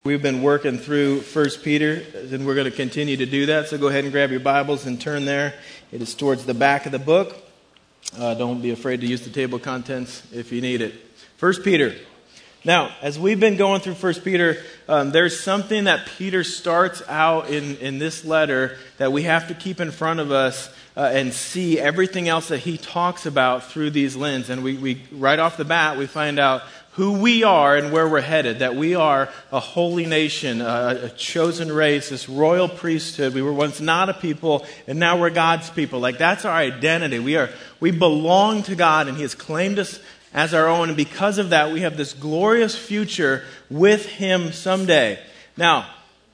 We've been working through 1 Peter, and we're going to continue to do that. So go ahead and grab your Bibles and turn there. It is towards the back of the book. Don't be afraid to use the table of contents if you need it. 1 Peter. Now, as we've been going through 1 Peter, there's something that Peter starts out in this letter that we have to keep in front of us and see everything else that he talks about through these lenses. And we right off the bat, we find out who we are and where we're headed, that we are a holy nation, a chosen race, this royal priesthood. We were once not a people, and now we're God's people. Like, that's our identity. We belong to God, and He has claimed us as our own, and because of that, we have this glorious future with Him someday. Now,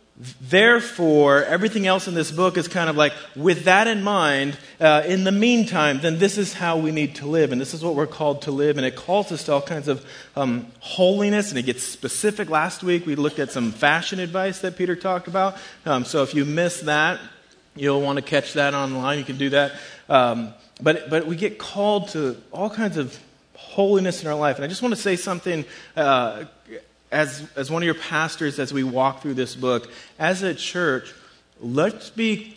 therefore, everything else in this book is kind of like, with that in mind, in the meantime, then this is how we need to live. And this is what we're called to live. And it calls us to all kinds of holiness. And it gets specific. Last week, we looked at some fashion advice that Peter talked about. So if you missed that, you'll want to catch that online. You can do that. But we get called to all kinds of holiness in our life. And I just want to say something as one of your pastors, as we walk through this book, as a church, let's be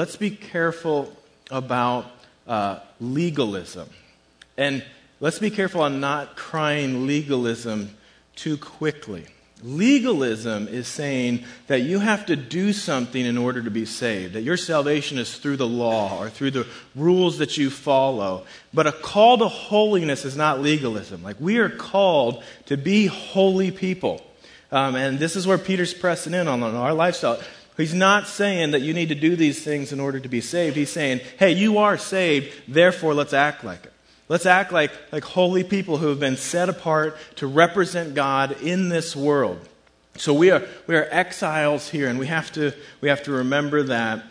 careful about legalism. And let's be careful on not crying legalism too quickly. Legalism is saying that you have to do something in order to be saved, that your salvation is through the law or through the rules that you follow. But a call to holiness is not legalism. Like, we are called to be holy people. And this is where Peter's pressing in on our lifestyle. He's not saying that you need to do these things in order to be saved. He's saying, hey, you are saved, therefore let's act like it. Let's act like holy people who have been set apart to represent God in this world. So we are exiles here, and we have to remember that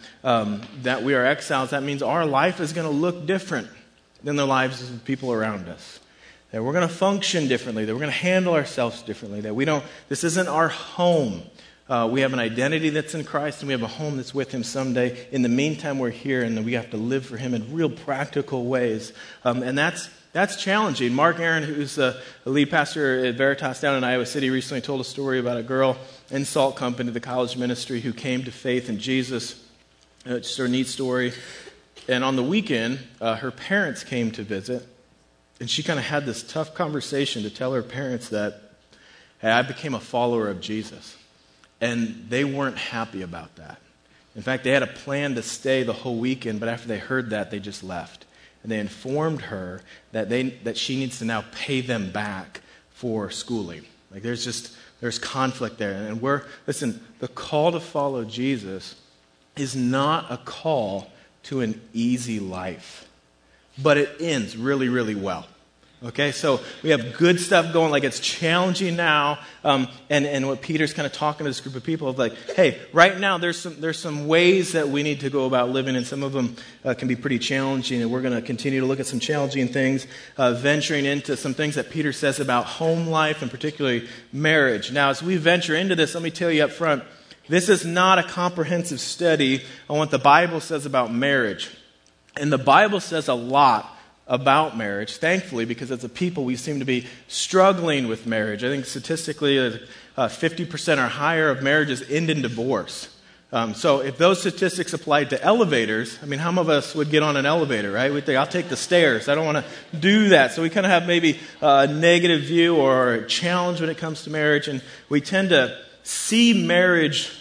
we are exiles. That means our life is going to look different than the lives of the people around us. That we're going to function differently. That we're going to handle ourselves differently. That this isn't our home. We have an identity that's in Christ, and we have a home that's with Him someday. In the meantime, we're here, and we have to live for Him in real practical ways. And that's challenging. Mark Aaron, who's a lead pastor at Veritas down in Iowa City, recently told a story about a girl in Salt Company, the college ministry, who came to faith in Jesus. Just a neat story. And on the weekend, her parents came to visit, and she kind of had this tough conversation to tell her parents that, hey, I became a follower of Jesus. And they weren't happy about that. In fact, they had a plan to stay the whole weekend, but after they heard that, they just left. And they informed her that she needs to now pay them back for schooling. Like, there's conflict there. And the call to follow Jesus is not a call to an easy life, but it ends really, really well. Okay, so we have good stuff going, like it's challenging now, and what Peter's kind of talking to this group of people of like, hey, right now there's some ways that we need to go about living, and some of them can be pretty challenging, and we're going to continue to look at some challenging things, venturing into some things that Peter says about home life, and particularly marriage. Now, as we venture into this, let me tell you up front, this is not a comprehensive study on what the Bible says about marriage, and the Bible says a lot about marriage, thankfully, because as a people we seem to be struggling with marriage. I think statistically 50% or higher of marriages end in divorce. So if those statistics applied to elevators, I mean, how many of us would get on an elevator, right? We'd think, I'll take the stairs. I don't want to do that. So we kind of have maybe a negative view or a challenge when it comes to marriage, and we tend to see marriage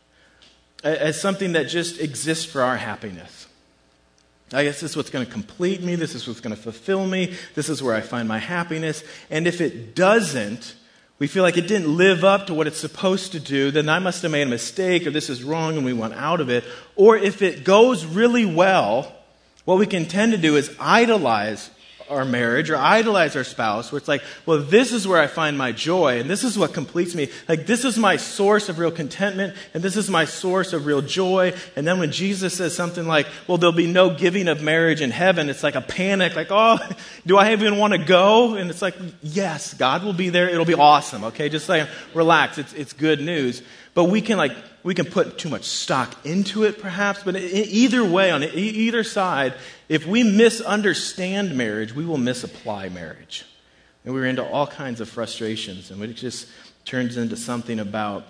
as something that just exists for our happiness. I guess this is what's going to complete me. This is what's going to fulfill me. This is where I find my happiness. And if it doesn't, we feel like it didn't live up to what it's supposed to do, then I must have made a mistake, or this is wrong and we want out of it. Or if it goes really well, what we can tend to do is idolize our marriage or idolize our spouse, where it's like, well, this is where I find my joy, and this is what completes me. Like, this is my source of real contentment, and this is my source of real joy. And then when Jesus says something like, well, there'll be no giving of marriage in heaven, it's like a panic, like, oh, do I even want to go? And it's like, yes, God will be there. It'll be awesome. Okay, just like, relax. It's good news. But we can put too much stock into it, perhaps. But either way, on either side, if we misunderstand marriage, we will misapply marriage. And we're into all kinds of frustrations. And it just turns into something about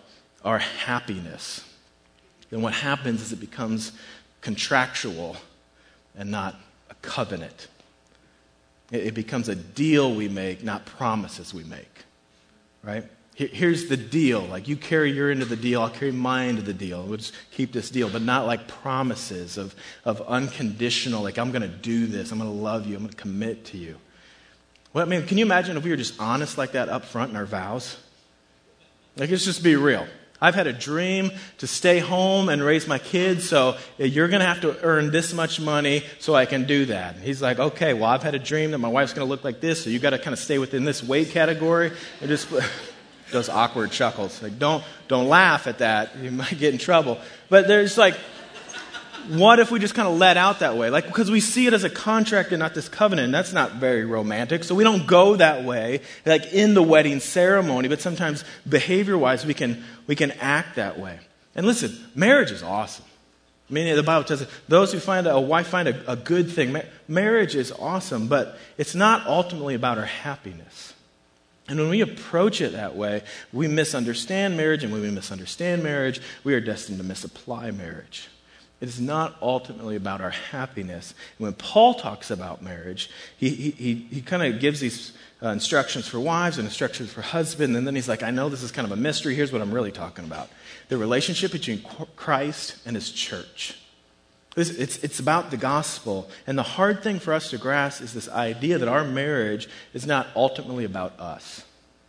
our happiness, then what happens is it becomes contractual and not a covenant. It becomes a deal we make, not promises we make, right? Here's the deal. Like, you carry your end of the deal, I'll carry my end of the deal. We'll just keep this deal, but not like promises of unconditional, like, I'm going to do this, I'm going to love you, I'm going to commit to you. Well, I mean, can you imagine if we were just honest like that up front in our vows? Like, let's just be real. I've had a dream to stay home and raise my kids, so you're going to have to earn this much money so I can do that. And he's like, okay, well, I've had a dream that my wife's going to look like this, so you got to kind of stay within this weight category. And just those awkward chuckles. Like, don't laugh at that. You might get in trouble. But there's like, what if we just kind of let out that way? Like, because we see it as a contract and not this covenant. And that's not very romantic. So we don't go that way, like in the wedding ceremony. But sometimes behavior-wise, we can act that way. And listen, marriage is awesome. I mean, the Bible tells us those who find a wife find a good thing. Marriage is awesome, but it's not ultimately about our happiness. And when we approach it that way, we misunderstand marriage. And when we misunderstand marriage, we are destined to misapply marriage. It is not ultimately about our happiness. And when Paul talks about marriage, he kind of gives these instructions for wives and instructions for husbands. And then he's like, I know this is kind of a mystery. Here's what I'm really talking about. The relationship between Christ and his church. It's about the gospel. And the hard thing for us to grasp is this idea that our marriage is not ultimately about us.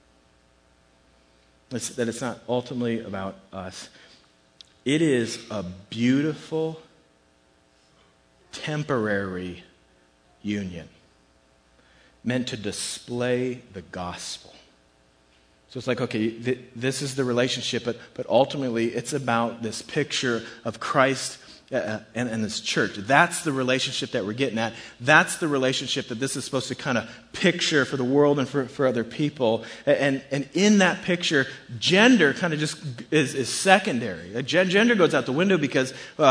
That it's not ultimately about us. It is a beautiful, temporary union meant to display the gospel. So it's like, okay, this is the relationship, but ultimately it's about this picture of Christ and this church. That's the relationship that we're getting at. That's the relationship that this is supposed to kind of picture for the world and for other people. And in that picture, gender kind of just is secondary. Gender goes out the window because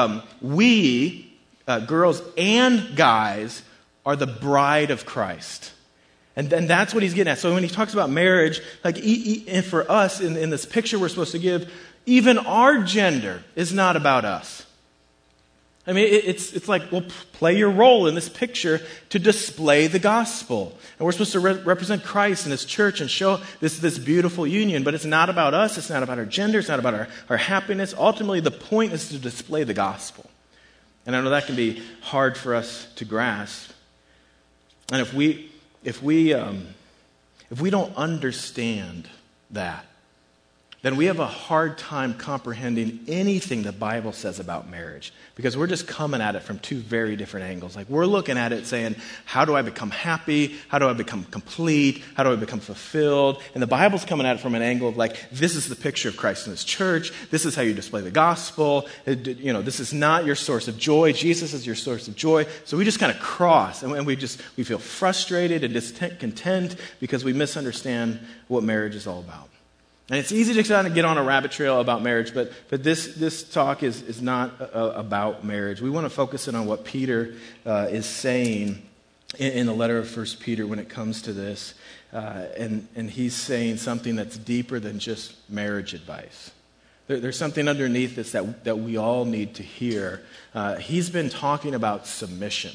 we, girls and guys, are the bride of Christ. And then that's what he's getting at. So when he talks about marriage, like and for us in this picture we're supposed to give, even our gender is not about us. I mean, it's like, well, play your role in this picture to display the gospel. And we're supposed to represent Christ and his church and show this beautiful union. But it's not about us. It's not about our gender. It's not about our happiness. Ultimately, the point is to display the gospel. And I know that can be hard for us to grasp. And if we don't understand that, then we have a hard time comprehending anything the Bible says about marriage, because we're just coming at it from two very different angles. Like, we're looking at it saying, how do I become happy? How do I become complete? How do I become fulfilled? And the Bible's coming at it from an angle of like, this is the picture of Christ and his church. This is how you display the gospel. This is not your source of joy. Jesus is your source of joy. So we just kind of cross, and we feel frustrated and discontent because we misunderstand what marriage is all about. And it's easy to kind of get on a rabbit trail about marriage, but this talk is not about marriage. We want to focus in on what Peter is saying in the letter of 1 Peter when it comes to this. And he's saying something that's deeper than just marriage advice. There's something underneath this that we all need to hear. He's been talking about submission.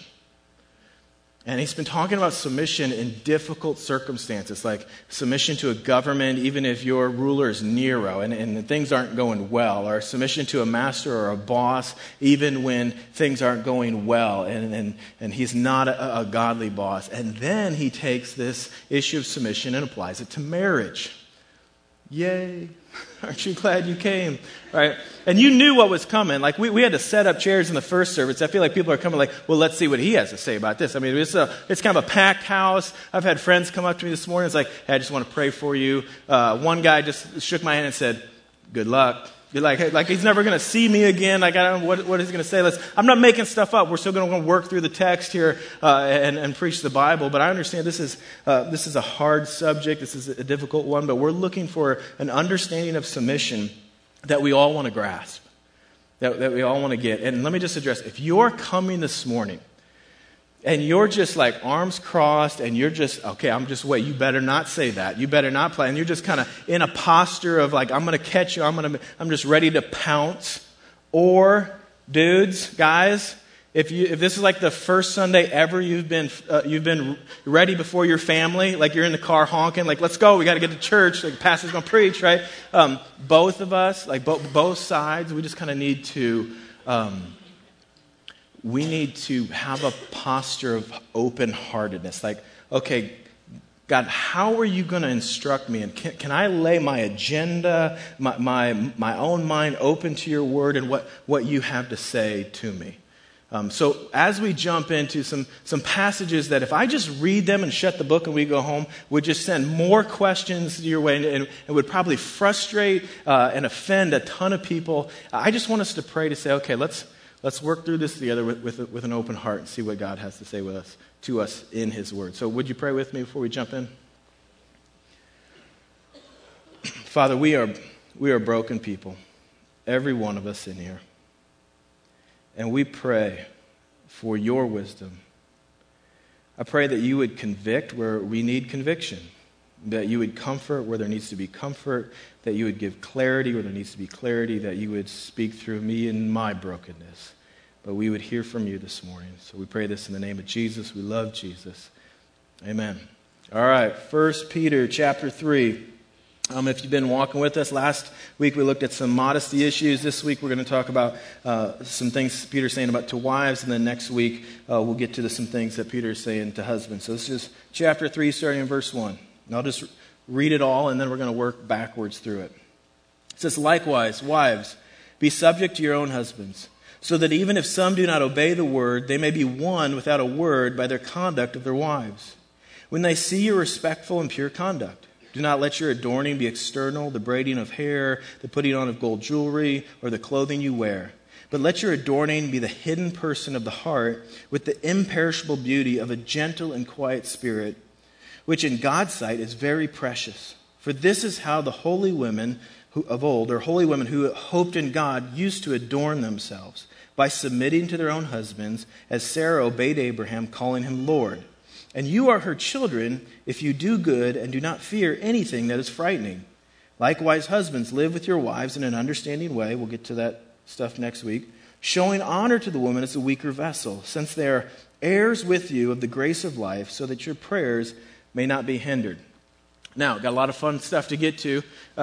And he's been talking about submission in difficult circumstances, like submission to a government, even if your ruler is Nero and things aren't going well, or submission to a master or a boss, even when things aren't going well, and he's not a godly boss. And then he takes this issue of submission and applies it to marriage. Yay. Aren't you glad you came? Right? And you knew what was coming. Like, we had to set up chairs in the first service. I feel like people are coming like, well, let's see what he has to say about this. I mean, it's kind of a packed house. I've had friends come up to me this morning. It's like, hey, I just want to pray for you. One guy just shook my hand and said, good luck. You're like he's never going to see me again. Like, I don't know what he's going to say. I'm not making stuff up. We're still going to work through the text here and preach the Bible. But I understand this is a hard subject. This is a difficult one. But we're looking for an understanding of submission that we all want to grasp, that we all want to get. And let me just address, if you're coming this morning and you're just like arms crossed, and you're just, okay, I'm just wait. You better not say that. You better not play. And you're just kind of in a posture of like, I'm going to catch you. I'm just ready to pounce. Or, dudes, guys, if this is like the first Sunday ever you've been ready before your family, like you're in the car honking, like let's go, we got to get to church. Like pastor's going to preach, right? Both of us, like both sides, we just kind of need to. We need to have a posture of open-heartedness. Like, okay, God, how are you going to instruct me? And can I lay my agenda, my own mind open to your word and what you have to say to me? So as we jump into some passages that if I just read them and shut the book and we go home, would just send more questions your way and would probably frustrate and offend a ton of people. I just want us to pray to say, okay, let's work through this together with an open heart and see what God has to say to us in his word. So would you pray with me before we jump in? Father, we are broken people, every one of us in here. And we pray for your wisdom. I pray that you would convict where we need conviction, that you would comfort where there needs to be comfort, that you would give clarity where there needs to be clarity, that you would speak through me in my brokenness. But we would hear from you this morning. So we pray this in the name of Jesus. We love Jesus. Amen. All right, 1 Peter chapter 3. If you've been walking with us, last week we looked at some modesty issues. This week we're going to talk about some things Peter's saying about to wives, and then next week we'll get to some things that Peter's saying to husbands. So this is chapter 3, starting in verse 1. And I'll just read it all, and then we're going to work backwards through it. It says, "Likewise, wives, be subject to your own husbands, so that even if some do not obey the word, they may be won without a word by their conduct of their wives. When they see your respectful and pure conduct, do not let your adorning be external, the braiding of hair, the putting on of gold jewelry, or the clothing you wear. But let your adorning be the hidden person of the heart, with the imperishable beauty of a gentle and quiet spirit, which in God's sight is very precious. For this is how the holy women of old, or holy women who hoped in God, used to adorn themselves, by submitting to their own husbands, as Sarah obeyed Abraham, calling him Lord. And you are her children if you do good and do not fear anything that is frightening. Likewise, husbands, live with your wives in an understanding way." We'll get to that stuff next week. "Showing honor to the woman as a weaker vessel, since they are heirs with you of the grace of life, so that your prayers may not be hindered." Now, got a lot of fun stuff to get to.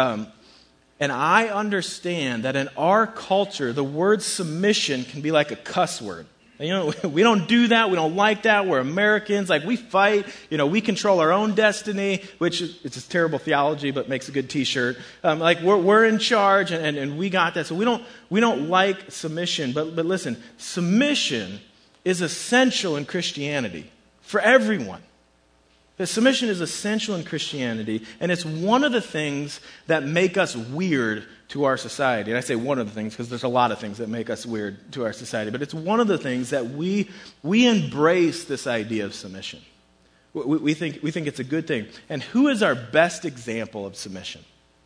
And I understand that in our culture, the word submission can be like a cuss word. You know, we don't do that. We don't like that. We're Americans. Like, we fight. You know, we control our own destiny, which it's a terrible theology, but makes a good T-shirt. Like, we're in charge, and we got that. So we don't like submission. But listen, submission is essential in Christianity for everyone. The submission is essential in Christianity, and it's one of the things that make us weird to our society. And I say one of the things because there's a lot of things that make us weird to our society, but it's one of the things that we embrace this idea of submission. We think it's a good thing. And who is our best example of submission?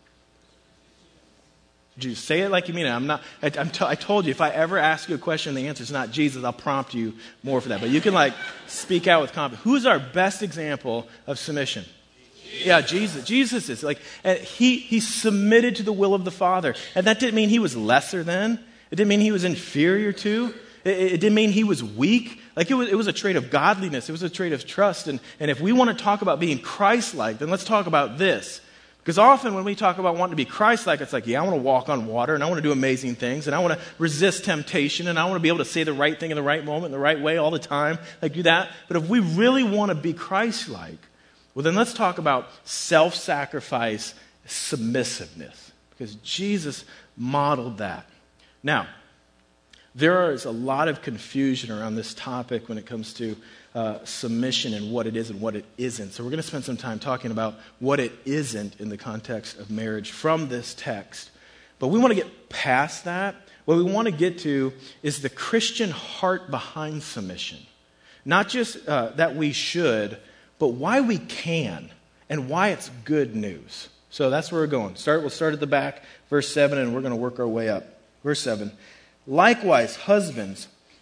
Did you say it like you mean it? I told you, if I ever ask you a question and the answer is not Jesus, I'll prompt you more for that. But you can speak out with confidence. Who's our best example of submission? Yeah, Jesus. Jesus is he submitted to the will of the Father. And that didn't mean he was lesser than. It didn't mean he was inferior to. It didn't mean he was weak. It was a trait of godliness. It was a trait of trust. And if we want to talk about being Christ-like, then let's talk about this. Because often when we talk about wanting to be Christ-like, it's like, yeah, I want to walk on water, and I want to do amazing things, and I want to resist temptation, and I want to be able to say the right thing in the right moment, in the right way all the time, do that. But if we really want to be Christ-like, well, then let's talk about self-sacrifice, submissiveness, because Jesus modeled that. Now, there is a lot of confusion around this topic when it comes to submission and what it is and what it isn't. So we're going to spend some time talking about what it isn't in the context of marriage from this text. But we want to get past that. What we want to get to is the Christian heart behind submission. Not just that we should, but why we can and why it's good news. So that's where we're going. We'll start at the back, verse 7, and we're going to work our way up. Verse 7. "Likewise, husbands,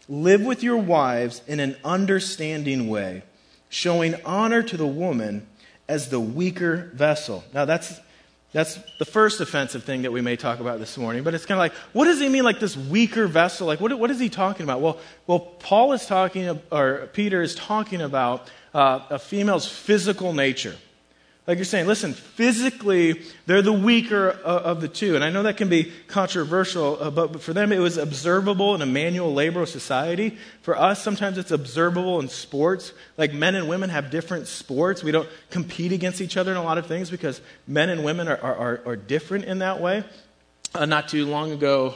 live with your wives in an understanding way, showing honor to the woman as the weaker vessel. Now, that's the first offensive thing that we may talk about this morning, but it's kind of like, what does he mean, like this weaker vessel? Like, what is he talking about? Well, Paul is talking, or Peter is talking about a female's physical nature. Like you're saying, listen, physically, they're the weaker of the two. And I know that can be controversial, but for them it was observable in a manual labor society. For us, sometimes it's observable in sports. Like men and women have different sports. We don't compete against each other in a lot of things because men and women are different in that way. Not too long ago,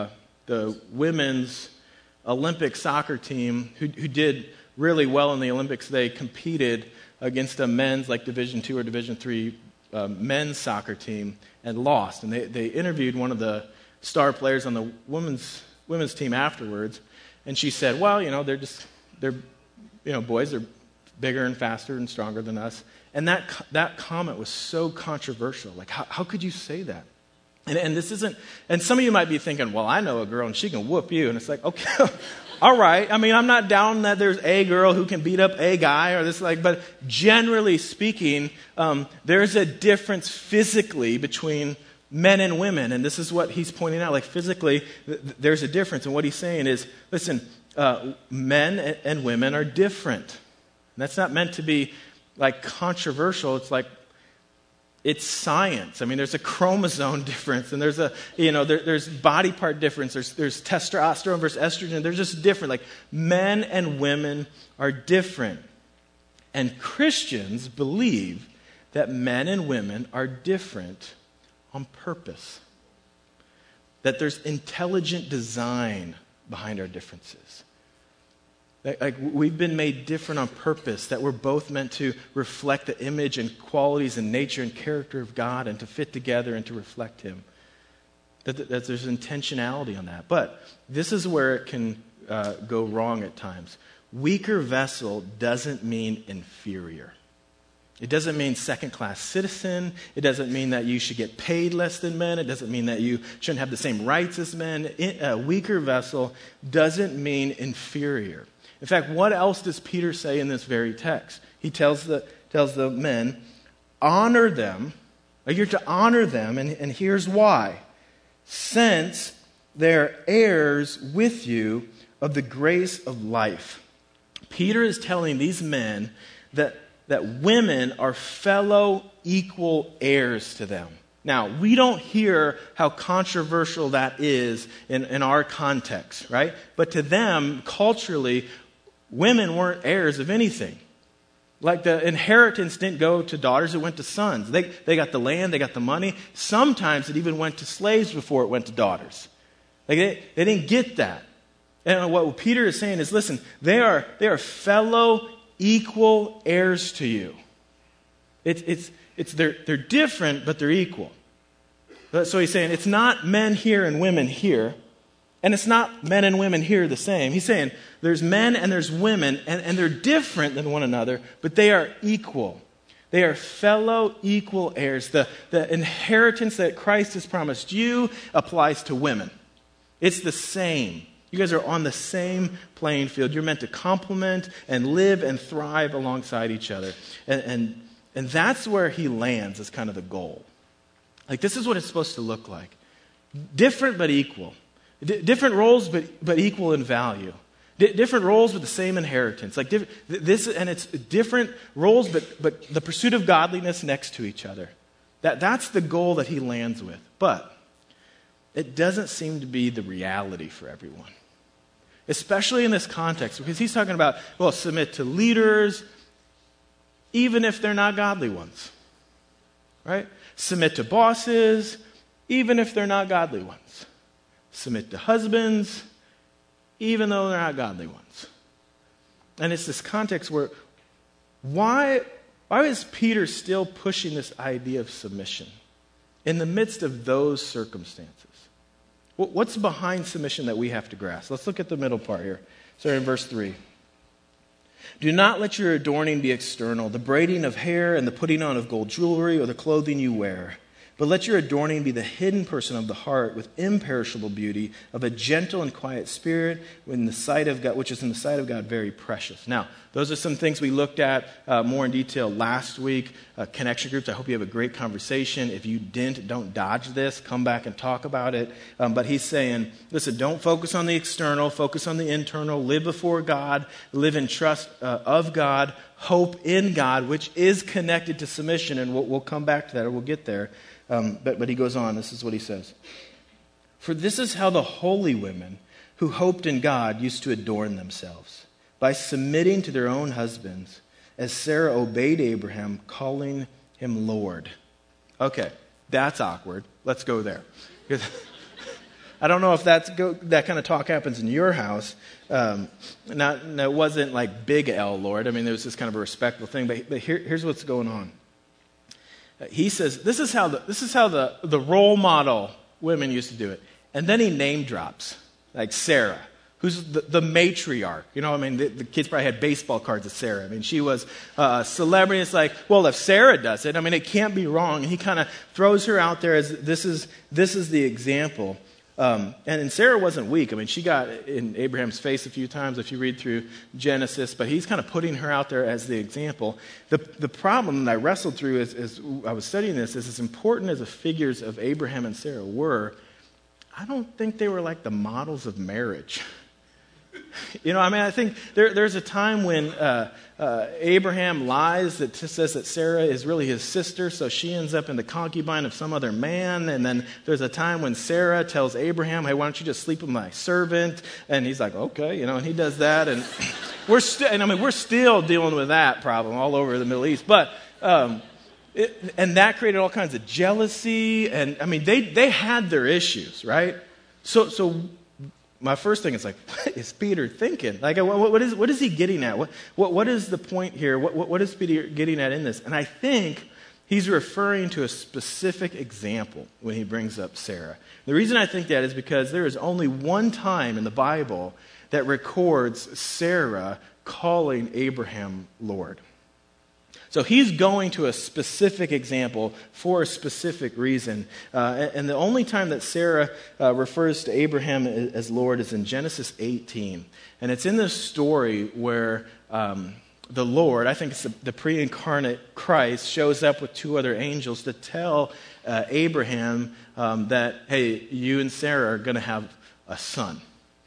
the women's Olympic soccer team, who did really well in the Olympics, they competed against a men's, like Division II or Division III men's soccer team and lost. And they interviewed one of the star players on the women's team afterwards, and she said, well, they're boys are bigger and faster and stronger than us. And that comment was so controversial. Like, how could you say that? And this isn't, and some of you might be thinking, well, I know a girl and she can whoop you. And it's like, okay, all right. I mean, I'm not down that there's a girl who can beat up a guy or this, but generally speaking, there's a difference physically between men and women. And this is what he's pointing out. Like physically, there's a difference. And what he's saying is, listen, men and women are different. And that's not meant to be like controversial. It's like, it's science. I mean, there's a chromosome difference, and there's there's body part difference. There's testosterone versus estrogen. They're just different. Like men and women are different, and Christians believe that men and women are different on purpose. That there's intelligent design behind our differences. Like we've been made different on purpose, that we're both meant to reflect the image and qualities and nature and character of God and to fit together and to reflect Him. That there's intentionality on that. But this is where it can go wrong at times. Weaker vessel doesn't mean inferior. It doesn't mean second-class citizen. It doesn't mean that you should get paid less than men. It doesn't mean that you shouldn't have the same rights as men. A weaker vessel doesn't mean inferior. In fact, what else does Peter say in this very text? He tells the men, honor them. You're to honor them, and here's why. Since they're heirs with you of the grace of life. Peter is telling these men that women are fellow equal heirs to them. Now, we don't hear how controversial that is in our context, right? But to them, culturally, women weren't heirs of anything. Like the inheritance didn't go to daughters, it went to sons. They got the land, they got the money. Sometimes it even went to slaves before it went to daughters. Like they didn't get that. And what Peter is saying is, listen, they are fellow equal heirs to you. They're different, but they're equal. So he's saying it's not men here and women here. And it's not men and women here the same. He's saying there's men and there's women, and they're different than one another, but they are equal. They are fellow equal heirs. The inheritance that Christ has promised you applies to women. It's the same. You guys are on the same playing field. You're meant to complement and live and thrive alongside each other. And that's where he lands as kind of the goal. Like, this is what it's supposed to look like. Different but equal. Different roles, but equal in value. Different roles with the same inheritance. Like it's different roles, but the pursuit of godliness next to each other. That's the goal that he lands with. But it doesn't seem to be the reality for everyone, especially in this context, because he's talking about, well, submit to leaders, even if they're not godly ones, right? Submit to bosses, even if they're not godly ones. Submit to husbands, even though they're not godly ones. And it's this context where, why is Peter still pushing this idea of submission in the midst of those circumstances? What's behind submission that we have to grasp? Let's look at the middle part here. Starting in verse 3. Do not let your adorning be external, the braiding of hair and the putting on of gold jewelry or the clothing you wear. But let your adorning be the hidden person of the heart with imperishable beauty, of a gentle and quiet spirit, in the sight of God, which is in the sight of God very precious. Now, those are some things we looked at more in detail last week. Connection groups, I hope you have a great conversation. If you didn't, don't dodge this. Come back and talk about it. But he's saying, listen, don't focus on the external, focus on the internal. Live before God, live in trust of God, hope in God, which is connected to submission. And we'll come back to that, or we'll get there. But he goes on, this is what he says. For this is how the holy women who hoped in God used to adorn themselves, by submitting to their own husbands, as Sarah obeyed Abraham, calling him Lord. Okay, that's awkward. Let's go there. I don't know if that kind of talk happens in your house. It wasn't like big L, Lord. I mean, there was just kind of a respectful thing. But here's what's going on. He says, this is how the role model women used to do it. And then he name drops, like Sarah, who's the matriarch. You know, I mean, the kids probably had baseball cards of Sarah. I mean, she was a celebrity. It's like, well, if Sarah does it, I mean, it can't be wrong. And he kind of throws her out there as this is the example. And Sarah wasn't weak. I mean, she got in Abraham's face a few times if you read through Genesis, but he's kind of putting her out there as the example. The problem that I wrestled through as I was studying this is, as important as the figures of Abraham and Sarah were, I don't think they were like the models of marriage. You know, I mean, I think there's a time when Abraham lies that says that Sarah is really his sister, so she ends up in the concubine of some other man. And then there's a time when Sarah tells Abraham, hey, why don't you just sleep with my servant? And he's like, okay, you know, and he does that. And we're still dealing with that problem all over the Middle East. But and that created all kinds of jealousy. And I mean, they had their issues, right? So my first thing is like, what is Peter thinking? Like, what is he getting at? What is the point here? What is Peter getting at in this? And I think he's referring to a specific example when he brings up Sarah. The reason I think that is because there is only one time in the Bible that records Sarah calling Abraham Lord. So he's going to a specific example for a specific reason. And the only time that Sarah refers to Abraham as Lord is in Genesis 18. And it's in this story where the Lord, I think it's the pre-incarnate Christ, shows up with two other angels to tell Abraham that, hey, you and Sarah are going to have a son.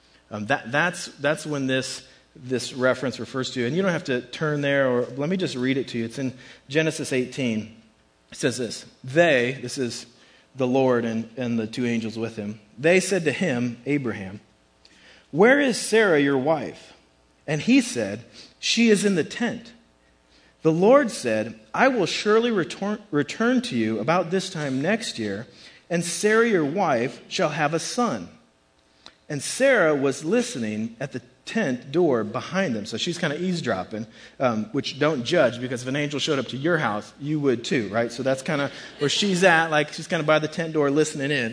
That's when this reference refers to. And you don't have to turn there, or let me just read it to you. It's in Genesis 18. It says this. This is the Lord and the two angels with him. They said to him, Abraham, where is Sarah, your wife? And he said, she is in the tent. The Lord said, I will surely return to you about this time next year, and Sarah, your wife, shall have a son. And Sarah was listening at the tent door behind them. So she's kind of eavesdropping, which don't judge, because if an angel showed up to your house, you would too, right? So that's kind of where she's at, like she's kind of by the tent door listening in.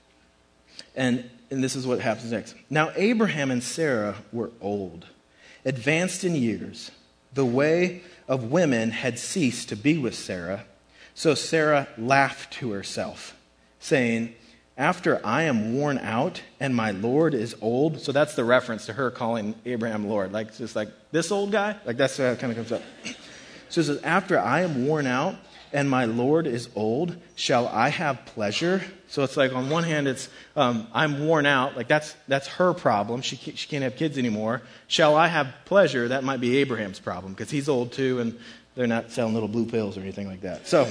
And this is what happens next. Now Abraham and Sarah were old, advanced in years. The way of women had ceased to be with Sarah. So Sarah laughed to herself, saying, after I am worn out and my Lord is old. So that's the reference to her calling Abraham Lord. Like, just like, this old guy? Like, that's how it kind of comes up. So it says, after I am worn out and my Lord is old, shall I have pleasure? So it's like, on one hand, it's, I'm worn out. Like, that's her problem. She can't have kids anymore. Shall I have pleasure? That might be Abraham's problem, because he's old too, and they're not selling little blue pills or anything like that. So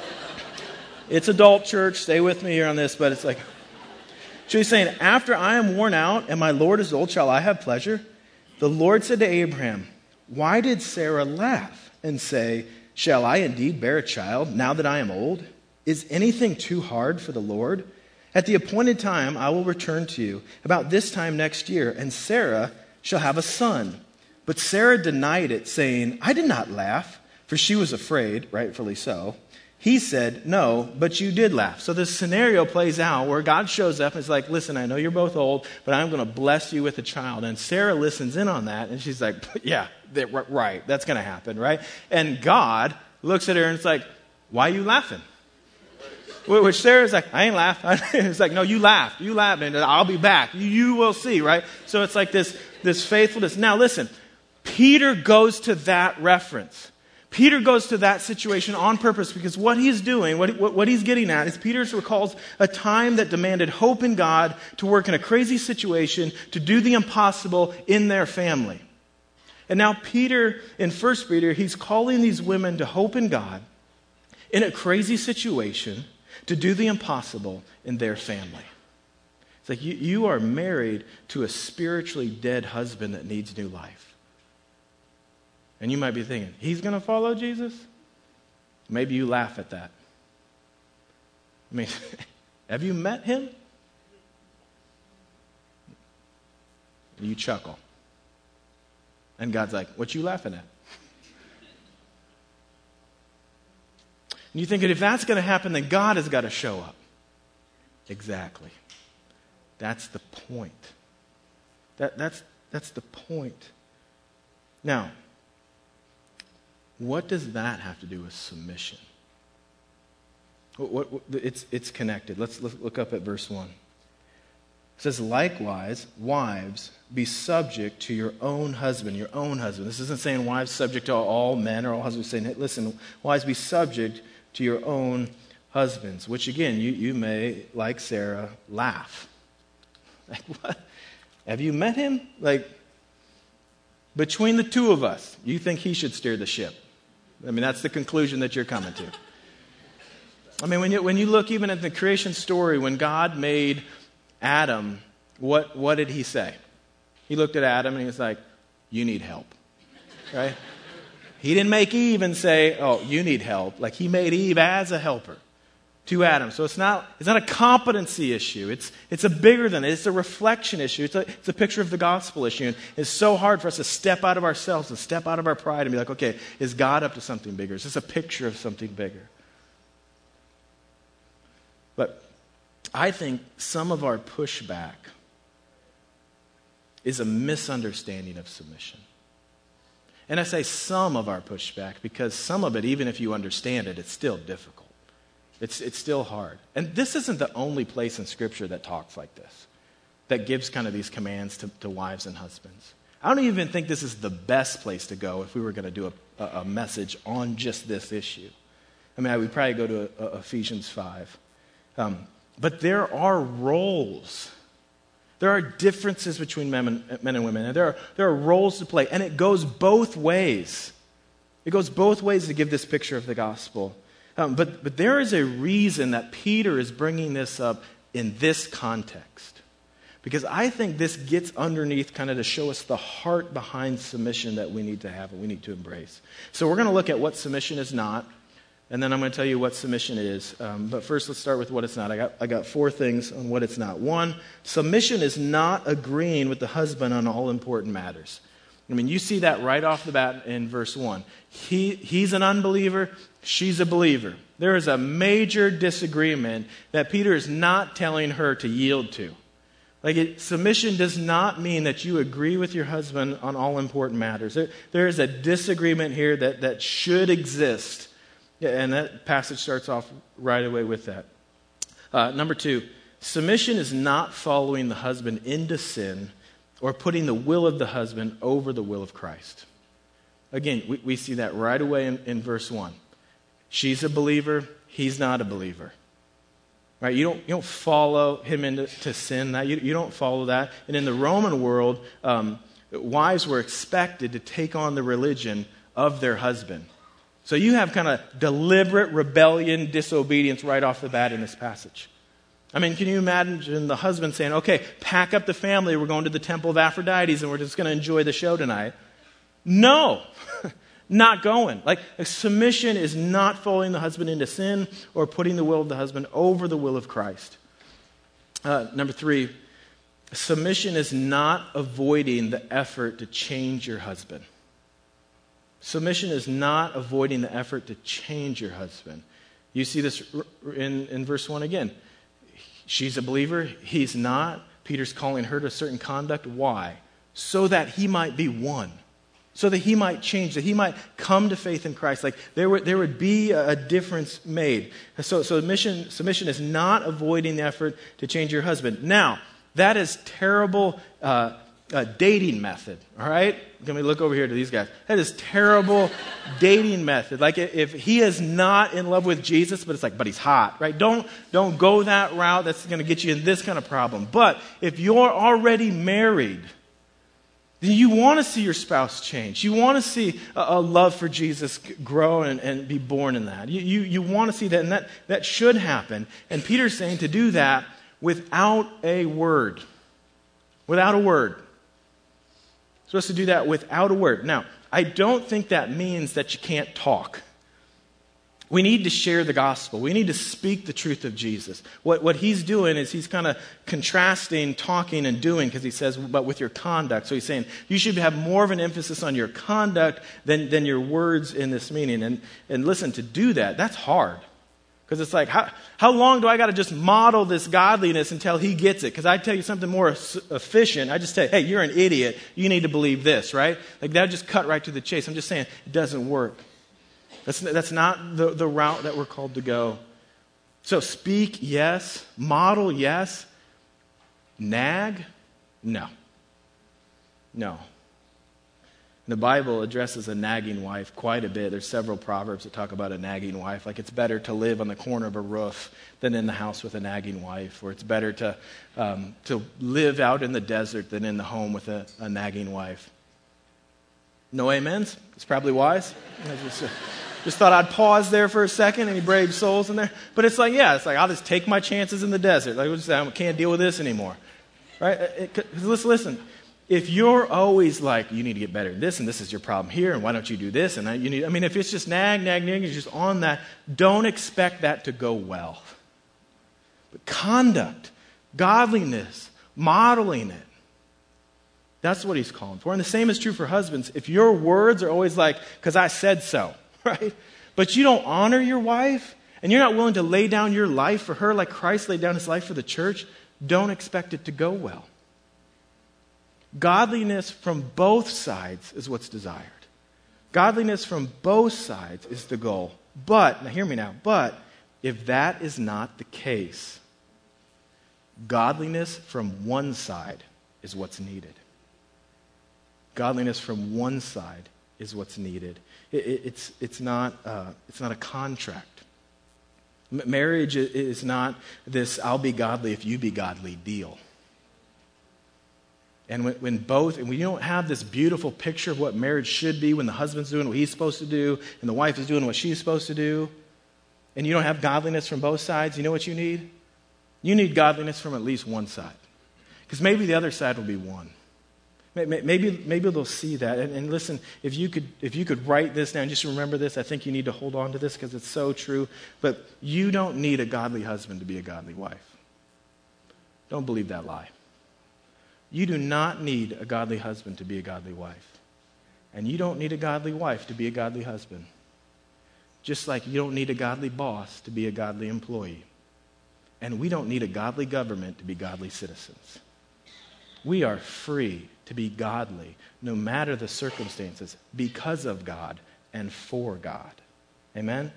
it's adult church. Stay with me here on this, but it's like, so he's saying, after I am worn out and my Lord is old, shall I have pleasure? The Lord said to Abraham, why did Sarah laugh and say, shall I indeed bear a child now that I am old? Is anything too hard for the Lord? At the appointed time, I will return to you about this time next year, and Sarah shall have a son. But Sarah denied it, saying, I did not laugh, for she was afraid, rightfully so. He said, no, but you did laugh. So this scenario plays out where God shows up and is like, listen, I know you're both old, but I'm going to bless you with a child. And Sarah listens in on that, and she's like, yeah, right, that's going to happen, right? And God looks at her and it's like, why are you laughing? Which Sarah's like, I ain't laughed. It's like, no, you laughed. You laughed, and I'll be back. You will see, right? So it's like this faithfulness. Now listen, Peter goes to that reference. Peter goes to that situation on purpose because what he's doing, what he's getting at is Peter recalls a time that demanded hope in God to work in a crazy situation, to do the impossible in their family. And now Peter, in 1 Peter, he's calling these women to hope in God in a crazy situation to do the impossible in their family. It's like you are married to a spiritually dead husband that needs new life. And you might be thinking, he's going to follow Jesus? Maybe you laugh at that. I mean, have you met him? You chuckle. And God's like, what you laughing at? And you think, if that's going to happen, then God has got to show up. Exactly. That's the point. That's the point. Now, what does that have to do with submission? It's connected. Let's look up at verse 1. It says, likewise, wives, be subject to your own husband. Your own husband. This isn't saying wives subject to all men or all husbands. It's saying, hey, listen, wives, be subject to your own husbands. Which again, you may, like Sarah, laugh. Like, what? Have you met him? Like, between the two of us, you think he should steer the ship. I mean, that's the conclusion that you're coming to. I mean, when you look even at the creation story, when God made Adam, what did he say? He looked at Adam and he was like, you need help. Right? He didn't make Eve and say, oh, you need help. Like, he made Eve as a helper to Adam. So it's not a competency issue. It's a bigger than it. It's a reflection issue. It's a picture of the gospel issue. And it's so hard for us to step out of ourselves and step out of our pride and be like, okay, is God up to something bigger? Is this a picture of something bigger? But I think some of our pushback is a misunderstanding of submission. And I say some of our pushback because some of it, even if you understand it, it's still difficult. It's still hard. And this isn't the only place in Scripture that talks like this, that gives kind of these commands to wives and husbands. I don't even think this is the best place to go if we were going to do a message on just this issue. I mean, I would probably go to Ephesians 5. But there are roles. There are differences between men and women. And there are roles to play. And it goes both ways. It goes both ways to give this picture of the gospel. But there is a reason that Peter is bringing this up in this context. Because I think this gets underneath kind of to show us the heart behind submission that we need to have and we need to embrace. So we're going to look at what submission is not. And then I'm going to tell you what submission is. But first, let's start with what it's not. I got 4 things on what it's not. 1, submission is not agreeing with the husband on all important matters. I mean, you see that right off the bat in verse 1. He's an unbeliever. She's a believer. There is a major disagreement that Peter is not telling her to yield to. Submission does not mean that you agree with your husband on all important matters. There is a disagreement here that should exist. And that passage starts off right away with that. Number 2, submission is not following the husband into sin or putting the will of the husband over the will of Christ. Again, we see that right away in verse 1. She's a believer. He's not a believer. Right? You don't follow him into sin. You don't follow that. And in the Roman world, wives were expected to take on the religion of their husband. So you have kind of deliberate rebellion, disobedience right off the bat in this passage. I mean, can you imagine the husband saying, okay, pack up the family, we're going to the temple of Aphrodite and we're just going to enjoy the show tonight? No, not going. Submission is not following the husband into sin or putting the will of the husband over the will of Christ. Number 3, submission is not avoiding the effort to change your husband. Submission is not avoiding the effort to change your husband. You see this in verse 1 again. She's a believer. He's not. Peter's calling her to certain conduct. Why? So that he might be won. so that he might change, that he might come to faith in Christ. Like there would be a difference made. So submission is not avoiding the effort to change your husband. Now, that is terrible dating method, all right? Let me look over here to these guys. That is terrible dating method. Like if he is not in love with Jesus, but it's like, but he's hot, right? Don't go that route. That's going to get you in this kind of problem. But if you're already married, then you want to see your spouse change. You want to see a love for Jesus grow and be born in that. You want to see that, and that should happen. And Peter's saying to do that without a word. Without a word. Supposed to do that without a word. Now, I don't think that means that you can't talk. We need to share the gospel. We need to speak the truth of Jesus. What he's doing is he's kind of contrasting talking and doing, because he says, but with your conduct. So he's saying you should have more of an emphasis on your conduct than your words in this meaning. And listen, to do that, that's hard. Because it's like, how long do I got to just model this godliness until he gets it? Because I tell you something more efficient. I just say, hey, you're an idiot. You need to believe this, right? Like that would just cut right to the chase. I'm just saying it doesn't work. That's not the route that we're called to go. So speak, yes. Model, yes. Nag? No. The Bible addresses a nagging wife quite a bit. There's several proverbs that talk about a nagging wife. Like it's better to live on the corner of a roof than in the house with a nagging wife. Or it's better to live out in the desert than in the home with a nagging wife. No amens? It's probably wise. Just thought I'd pause there for a second. Any brave souls in there? But it's like, I'll just take my chances in the desert. Like, I can't deal with this anymore. Right? Listen. If you're always like, you need to get better at this, and this is your problem here, and why don't you do this? And if it's just nag, you're just on that, don't expect that to go well. But conduct, godliness, modeling it, that's what he's calling for. And the same is true for husbands. If your words are always like, because I said so, right? But you don't honor your wife, and you're not willing to lay down your life for her like Christ laid down his life for the church, don't expect it to go well. Godliness from both sides is what's desired. Godliness from both sides is the goal. But, now hear me now, but if that is not the case, godliness from one side is what's needed. Godliness from one side is what's needed. It's not a contract. Marriage is not this I'll be godly if you be godly deal. And when you don't have this beautiful picture of what marriage should be, when the husband's doing what he's supposed to do and the wife is doing what she's supposed to do, and you don't have godliness from both sides, you know what you need? You need godliness from at least one side. Because maybe the other side will be one. Maybe they'll see that. And listen, if you could write this down, just remember this. I think you need to hold on to this because it's so true. But you don't need a godly husband to be a godly wife. Don't believe that lie. You do not need a godly husband to be a godly wife. And you don't need a godly wife to be a godly husband. Just like you don't need a godly boss to be a godly employee. And we don't need a godly government to be godly citizens. We are free to be godly no matter the circumstances because of God and for God. Amen?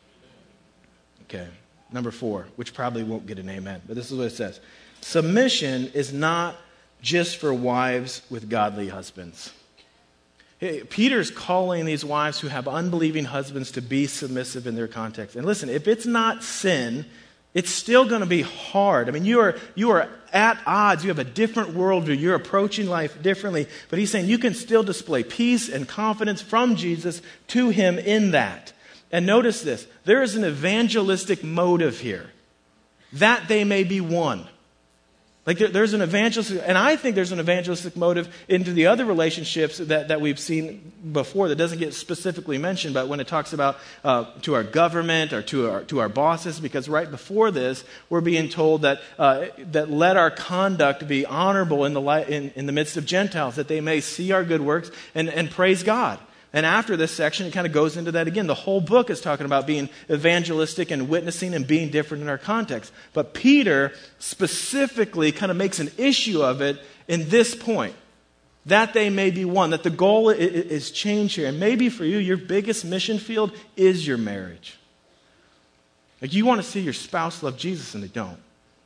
Okay, number 4, which probably won't get an amen, but this is what it says. Submission is not just for wives with godly husbands. Peter's calling these wives who have unbelieving husbands to be submissive in their context. And listen, if it's not sin, it's still going to be hard. I mean, you are at odds. You have a different worldview. You're approaching life differently. But he's saying you can still display peace and confidence from Jesus to him in that. And notice this. There is an evangelistic motive here. That they may be one. Like there's an evangelistic, and I think there's an evangelistic motive into the other relationships that we've seen before that doesn't get specifically mentioned, but when it talks about to our government or to our bosses, because right before this we're being told that let our conduct be honorable in the midst of Gentiles, that they may see our good works and praise God. And after this section, it kind of goes into that again. The whole book is talking about being evangelistic and witnessing and being different in our context. But Peter specifically kind of makes an issue of it in this point. that they may be one, that the goal is change here. And maybe for you, your biggest mission field is your marriage. Like you want to see your spouse love Jesus and they don't.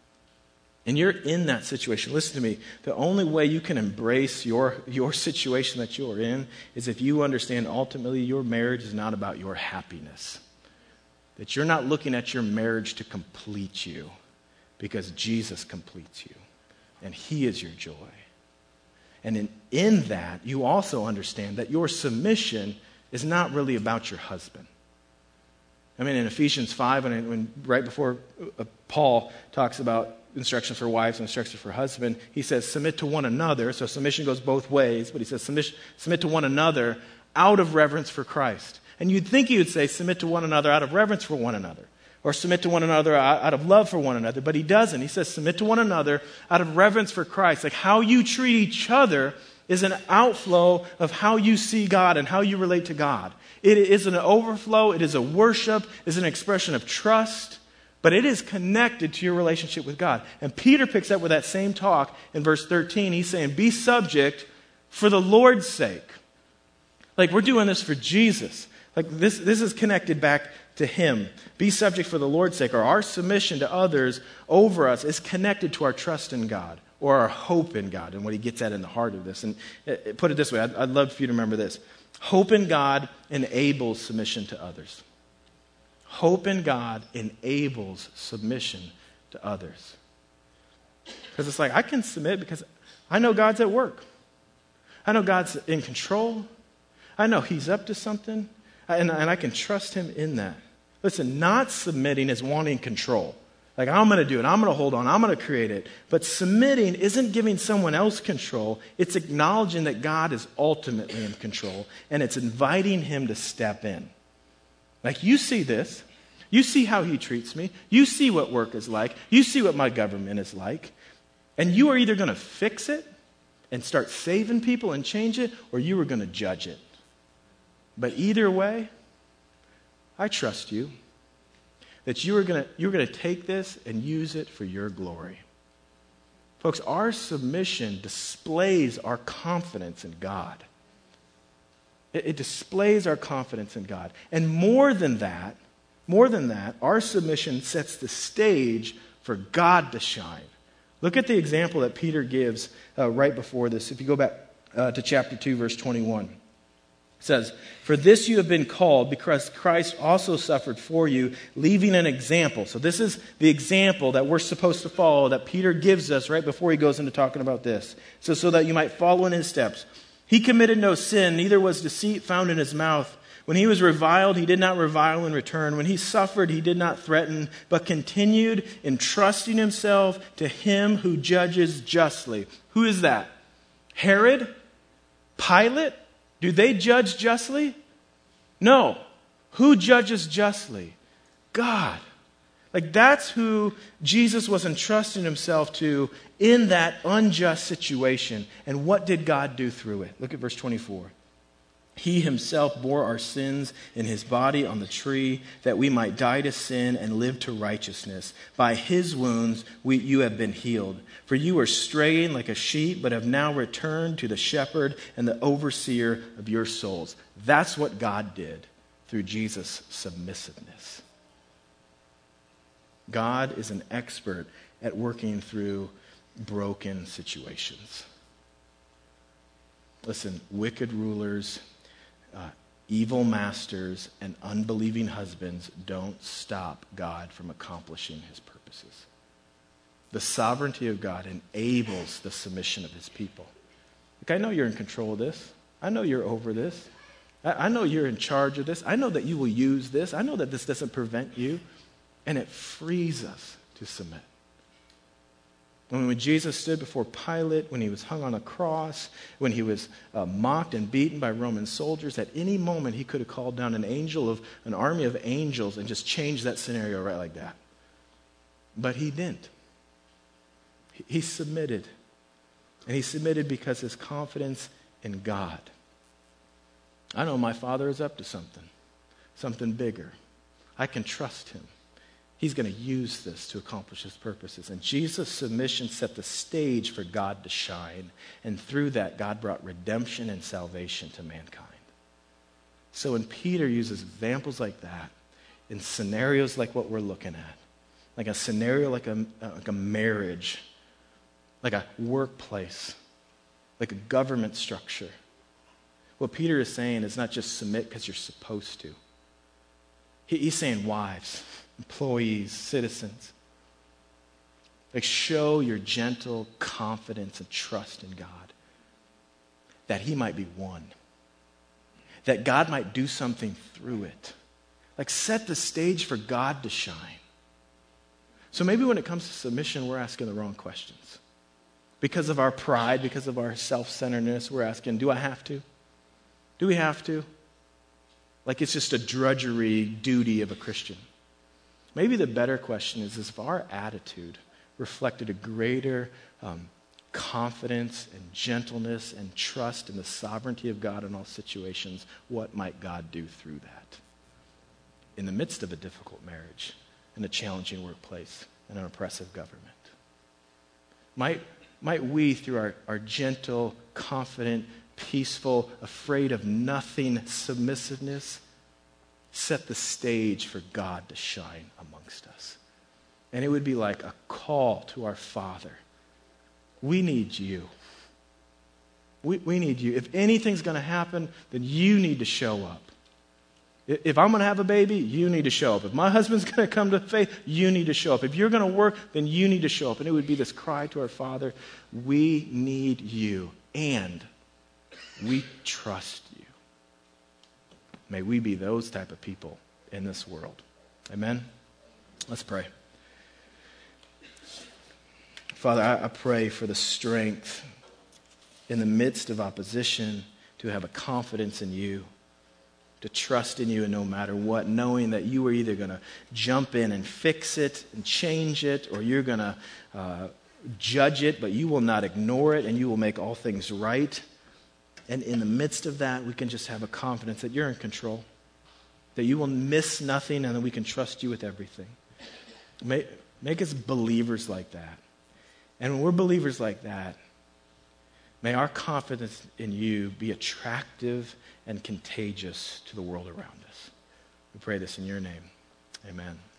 And you're in that situation. Listen to me. The only way you can embrace your situation that you're in is if you understand ultimately your marriage is not about your happiness. That you're not looking at your marriage to complete you because Jesus completes you. And He is your joy. And in that, you also understand that your submission is not really about your husband. I mean, in Ephesians 5, when right before Paul talks about instructions for wives and instructions for husbands, he says, submit to one another. So submission goes both ways, but he says, submit to one another out of reverence for Christ. And you'd think he would say, submit to one another out of reverence for one another. Or submit to one another out of love for one another. But he doesn't. He says, submit to one another out of reverence for Christ. Like how you treat each other is an outflow of how you see God and how you relate to God. It is an overflow. It is a worship. It is an expression of trust. But it is connected to your relationship with God. And Peter picks up with that same talk in verse 13. He's saying, be subject for the Lord's sake. Like we're doing this for Jesus. Like this is connected back to Him. Be subject for the Lord's sake, or our submission to others over us is connected to our trust in God or our hope in God and what He gets at in the heart of this. And put it this way, I'd love for you to remember this. Hope in God enables submission to others. Hope in God enables submission to others. Because it's like, I can submit because I know God's at work. I know God's in control. I know He's up to something. And I can trust Him in that. Listen, not submitting is wanting control. Like, I'm going to do it. I'm going to hold on. I'm going to create it. But submitting isn't giving someone else control. It's acknowledging that God is ultimately in control. And it's inviting Him to step in. Like, you see this. You see how He treats me. You see what work is like. You see what my government is like. And you are either going to fix it and start saving people and change it, or you are going to judge it. But either way, I trust you that you're going to take this and use it for your glory. Folks, our submission displays our confidence in God. It displays our confidence in God. And more than that, our submission sets the stage for God to shine. Look at the example that Peter gives right before this. If you go back to chapter 2, verse 21. It says, for this you have been called because Christ also suffered for you, leaving an example. So this is the example that we're supposed to follow that Peter gives us right before he goes into talking about this. So that you might follow in His steps. He committed no sin, neither was deceit found in His mouth. When He was reviled, He did not revile in return. When He suffered, He did not threaten, but continued entrusting Himself to Him who judges justly. Who is that? Herod? Pilate? Do they judge justly? No. Who judges justly? God. Like that's who Jesus was entrusting Himself to in that unjust situation. And what did God do through it? Look at verse 24. He Himself bore our sins in His body on the tree, that we might die to sin and live to righteousness. By His wounds you have been healed. For you were straying like a sheep, but have now returned to the shepherd and the overseer of your souls. That's what God did through Jesus' submissiveness. God is an expert at working through broken situations. Listen, wicked rulers, evil masters, and unbelieving husbands don't stop God from accomplishing His purposes. The sovereignty of God enables the submission of His people. Look, I know you're in control of this. I know you're over this. I know you're in charge of this. I know that you will use this. I know that this doesn't prevent you. And it frees us to submit. When Jesus stood before Pilate, when He was hung on a cross, when He was mocked and beaten by Roman soldiers, at any moment He could have called down an army of angels and just changed that scenario right like that. But He didn't. He submitted. And He submitted because His confidence in God. I know my Father is up to something bigger. I can trust Him. He's going to use this to accomplish his purposes. And Jesus' submission set the stage for God to shine. And through that, God brought redemption and salvation to mankind. So when Peter uses examples like that, in scenarios like what we're looking at, like a scenario like a marriage, like a workplace, like a government structure, what Peter is saying is not just submit because you're supposed to. He's saying wives, employees, citizens, like show your gentle confidence and trust in God, that he might be one, that God might do something through it. Like set the stage for God to shine. So maybe when it comes to submission, we're asking the wrong questions. Because of our pride, because of our self-centeredness, we're asking, do I have to? Do we have to? Like it's just a drudgery duty of a Christian. Maybe the better question is if our attitude reflected a greater confidence and gentleness and trust in the sovereignty of God in all situations, what might God do through that? In the midst of a difficult marriage, in a challenging workplace, in an oppressive government. Might we, through our gentle, confident, peaceful, afraid of nothing submissiveness, set the stage for God to shine amongst us. And it would be like a call to our Father. We need you. We need you. If anything's going to happen, then you need to show up. If I'm going to have a baby, you need to show up. If my husband's going to come to faith, you need to show up. If you're going to work, then you need to show up. And it would be this cry to our Father, we need you, and we trust you. May we be those type of people in this world. Amen? Let's pray. Father, I pray for the strength in the midst of opposition to have a confidence in you, to trust in you and no matter what, knowing that you are either going to jump in and fix it and change it, or you're going to judge it, but you will not ignore it and you will make all things right. And in the midst of that, we can just have a confidence that you're in control, that you will miss nothing and that we can trust you with everything. Make us believers like that. And when we're believers like that, may our confidence in you be attractive and contagious to the world around us. We pray this in your name. Amen.